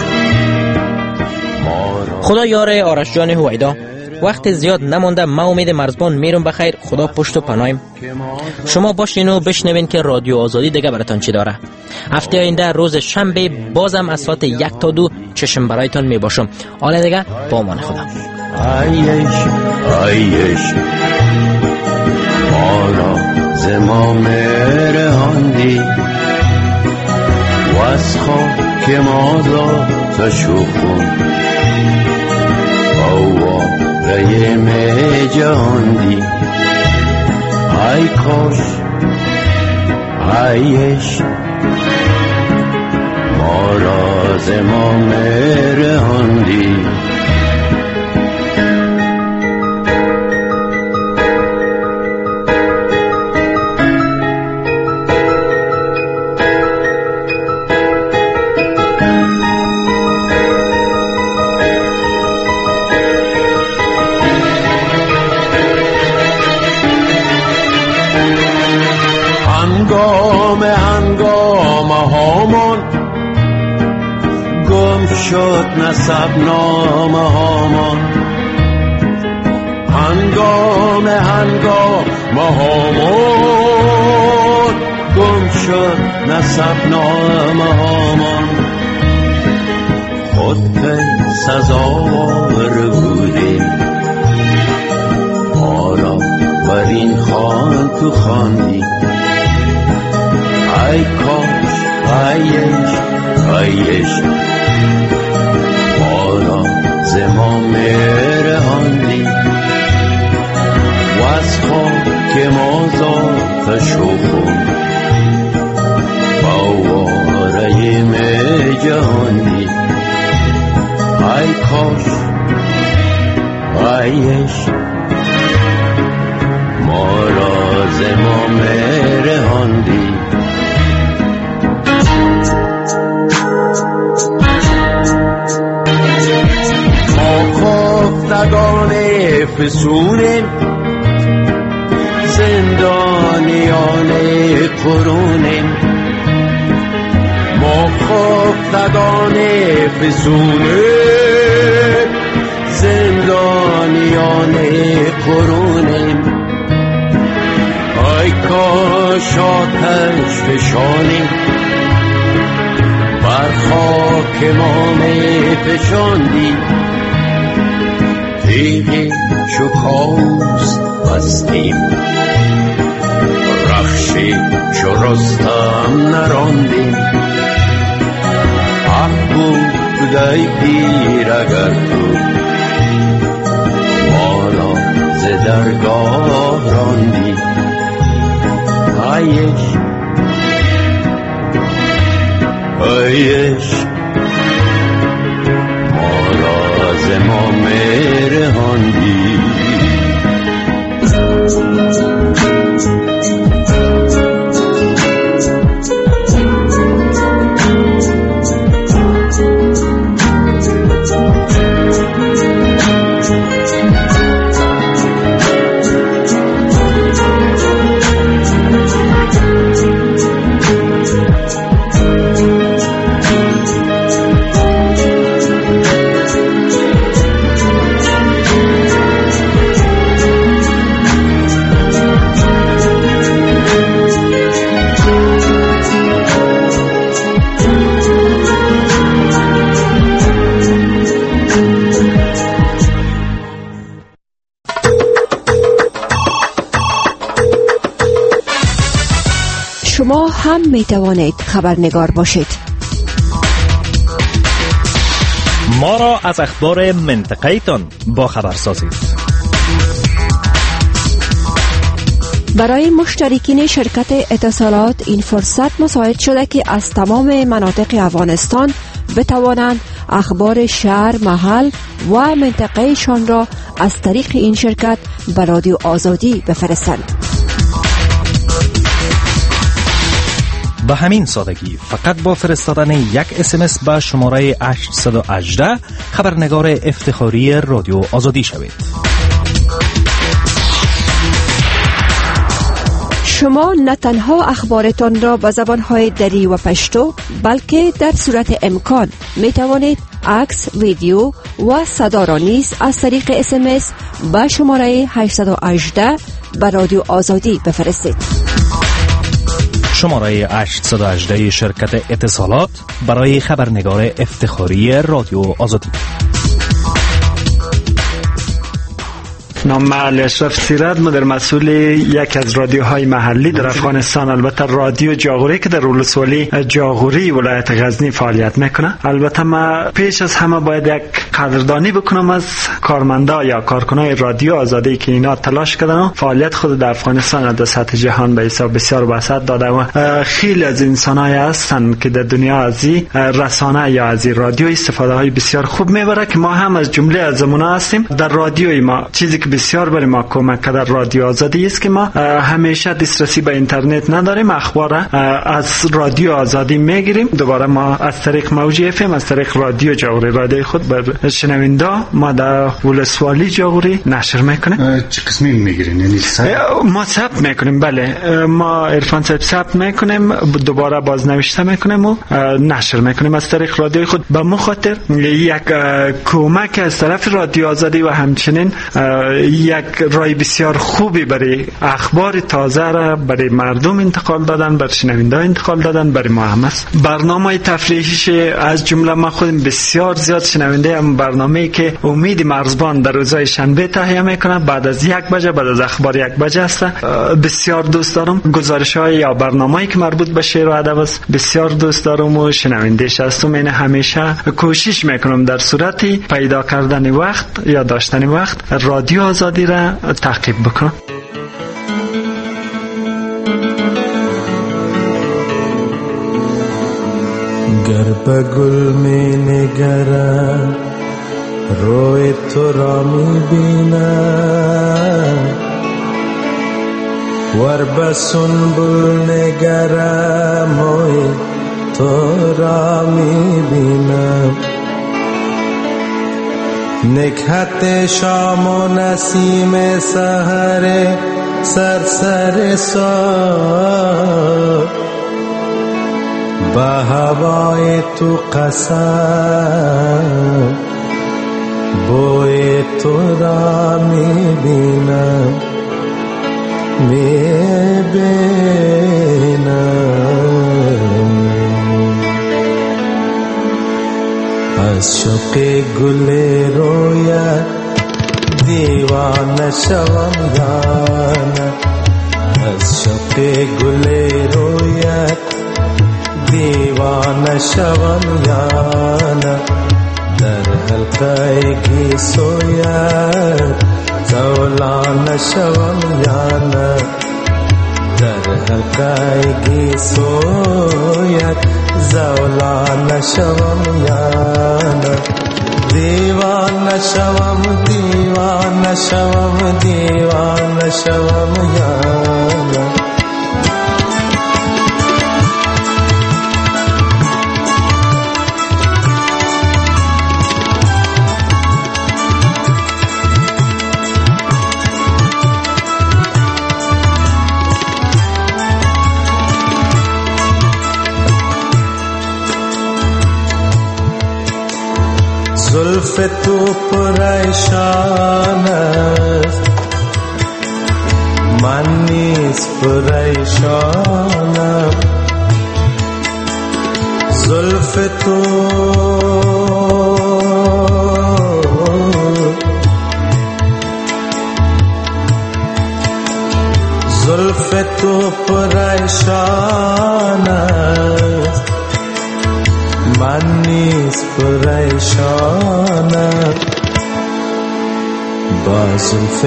خدا یار آرش جان هویدا. وقت زیاد نمانده ما امید مرزبان میرم بخیر خدا پشت و پناهیم. شما باشین و بشنوین که رادیو آزادی دیگه براتون چی داره. هفته آینده روز شنبه بازم از ساعت 1 تا 2 چشم برایتان می باشم. حالا دیگه با امان خدا. ای عشق ای عشق ما را زمام رهاندی و از خاک مازاد شخون آواره می جهاندی ای کاش ای عشق ما راز ما میرهاندی هنگام هامان گم شد نسب نامه هامان هنگام هامان گم شد نسب نامه هامان خود پی سزاوار بودیم حالا بر این خان تو خاندی ای کاش ای عشق حالا زما میرهاندی و از خاک مازاد شخون باواره می جهاندی ای کاش ای عشق ما را زما میرهاندی خفتگان فسونیم زندانیان قرونیم ما خفتگان فسونیم زندانیان قرونیم ای کاش آتش فشانیم بر خاک ما می فشاندی تیغ شکاست بستیم رخشی چو رستم نراندیم حق بود ای پیر اگر تو ما را ز درگاه راندی ای عشق ای عشق ما را ز ما میرهاندی شما هم می توانید خبرنگار باشید. ما را از اخبار منطقه تان با خبر سازید. برای مشترکین شرکت اتصالات این فرصت مساعد شده که از تمام مناطق افغانستان بتوانند اخبار شهر، محل و منطقه شان را از طریق این شرکت به رادیو آزادی بفرستند. به همین سادگی فقط با فرستادن یک اسمس به شماره 818 خبرنگار افتخاری رادیو آزادی شوید. شما نه تنها اخبارتان را به زبانهای دری و پشتو بلکه در صورت امکان می توانید عکس، ویدیو و صدا را نیز از طریق اسمس به شماره 818 به رادیو آزادی بفرستید. شماره 818 شرکت اتصالات برای خبرنگار افتخاری رادیو آزادی. نام علی اشرف سیرت، مدیر مسئول یک از رادیوهای محلی در افغانستان، البته رادیو جاغوری که در ولسوالی جاغوری ولایت غزنی فعالیت میکنه. البته ما پیش از همه باید یک قدردانی بکنم از کارمندا یا کارکنای رادیو آزادی که اینا تلاش کردن و فعالیت خود در افغانستان در سطح جهان به حساب بسیار وسعت داده و خیلی از انسانای هستن که در دنیا از این رسانه یا از این رادیو استفاده های بسیار خوب میبره که ما هم از جمله از زمونه هستیم. در رادیوی ما چیزی که بسیار برای ما کمک کرده رادیو آزادی است که ما همیشه دسترسی به اینترنت نداریم، اخبار از رادیو آزادی میگیریم، دوباره ما از طریق موج اف ام، از طریق رادیو جاغوری رادیو خود بر شنونده ما در ولسوالی جاغوری نشر میکنیم. چه قسمی میگیرین؟ یعنی ما ثبت میکنیم، بله ما عرفان صاحب ثبت میکنیم، دوباره بازنوشته میکنیم و نشر میکنیم از طریق رادیو خود. به مخاطر یک کمک از طرف رادیو آزادی و همچنین یک رای بسیار خوبی برای اخبار تازه را برای مردم انتقال دادن، بر شنونده انتقال دادن برای ما هم است. برنامه تفریحیش از جمله ما خودم بسیار زیاد شنونده هم برنامه‌ای که امید مرزبان در روزهای شنبه تهیه میکنه بعد از 1 بجه، بعد از اخبار 1 بجه است. بسیار دوست دارم گزارش‌های یا برنامه‌ای که مربوط به شعر و ادب است، بسیار دوست دارم و شنونده‌اش هستم. من همیشه کوشش میکنم در صورتی پیدا کردن وقت یا داشتن وقت رادیو آزادی را تعقیب بکنم. گر به گل می نگرم روی تو را می بینم، ور به سنبل نگرم موی تو را می بینم. نکهت شام و نسیم سحر سرسر سار، به هوای تو قسم بوی تو را می بینم، می بینم. از شوق گل رویت دیوانه شوم یانه، از شوق گل رویت دیوانه شوم یانه. در حلقه گیسویت زولانه شوم یانه، در حلقه گیسویت زولانه شوم یانه. دیوانه شوم دیوانه شوم دیوانه شوم یانه. زلف تو پریشان است من نیز پریشانم. زلف تو زلف تو پریشان است من نیز پریشانم. با زلف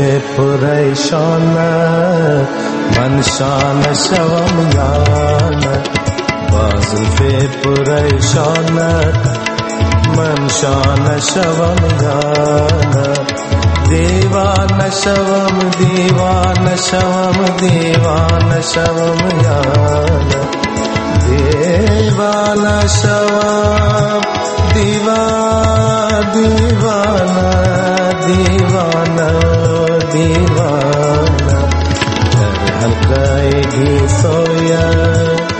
پریشانم من شانه شوم یانه، با زلف پریشانم من شانه شوم یانه. دیوانه شوم دیوانه شوم دیوانه شوم یانه، دیوانه شوم دیوانه دیوانه دیوانه. در حلقه گیسویت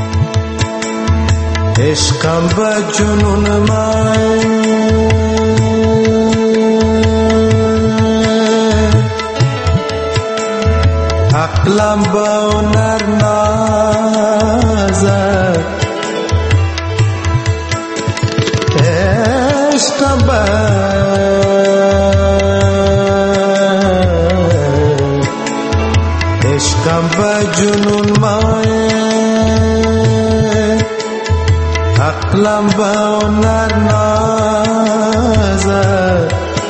عشقم به جنون من عقلم با هنر نازد عشقم با جنون مایه عقلم با هنر نازد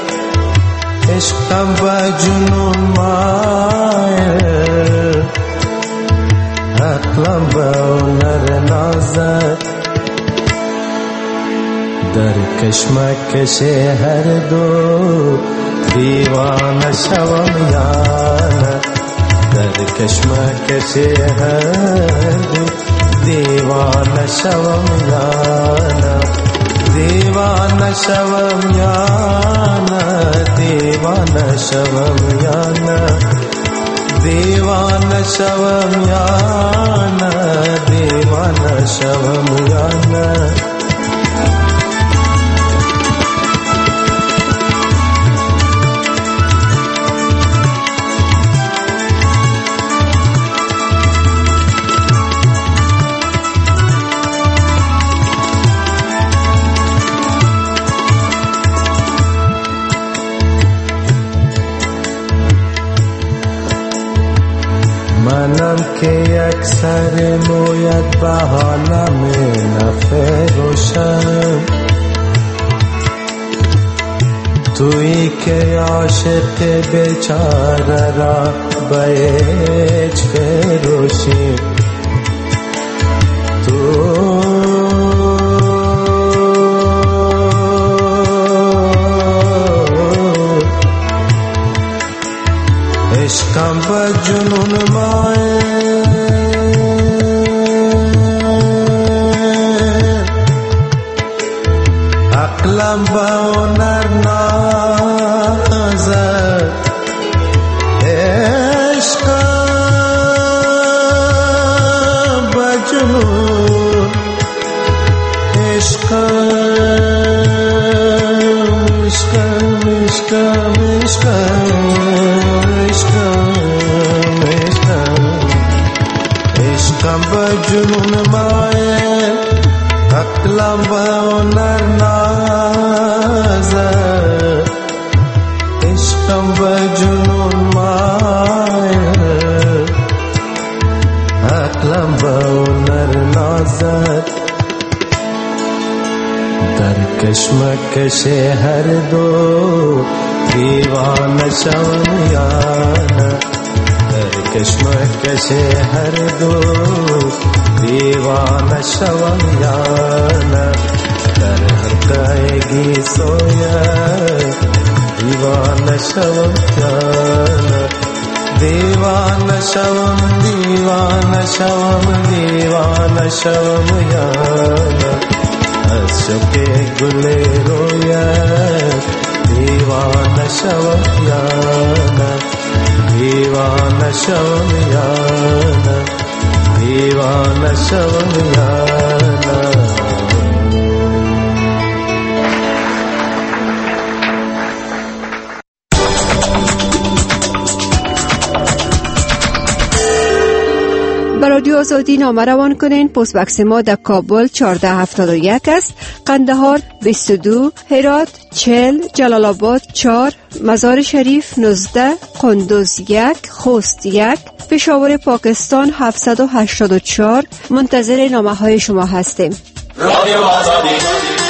عشقم با جنون مایه عقلم با هنر نازد در کشمکش هر دو دیوانه شوم یا نه در کشمکش هر دو دیوانه شوم یا نه دیوانه شوم یا نه دیوانه شوم یا نه دیوانه شوم یا نه دیوانه شوم یا نه منم که یک سر مویت به حالم نفروشم تویی که عاشق بیچاره را به هیچ فروشی تو عشقم با جنون مایه عقلم با هنر نازد عشقم با جنون عشقم عشقم با جنون مایه عقلم با هنر نازد عشقم با جنون مایه عقلم با هنر نازد در کشمکش هر دو دیوانه شوم یا نه در کشمکش هر دو دیوانه شوم یا نه در حلقه گیسویه دیوانه شوم یا نه دیوانه شوم دیوانه شوم دیوانه شوم یا نه از شوق گل رویت دیوانه شوم یا نه دیوانه شوم یا نه دیوانه شوم یا نه رادیو آزادی نامه روان کنین. پست بکس ما در کابل 1471 است، قندهار 22، هرات 40، جلال آباد 4، مزار شریف 19، قندوز 1، خوست 1، پشاور پاکستان 784. منتظر نامه های شما هستیم. رادیو آزادی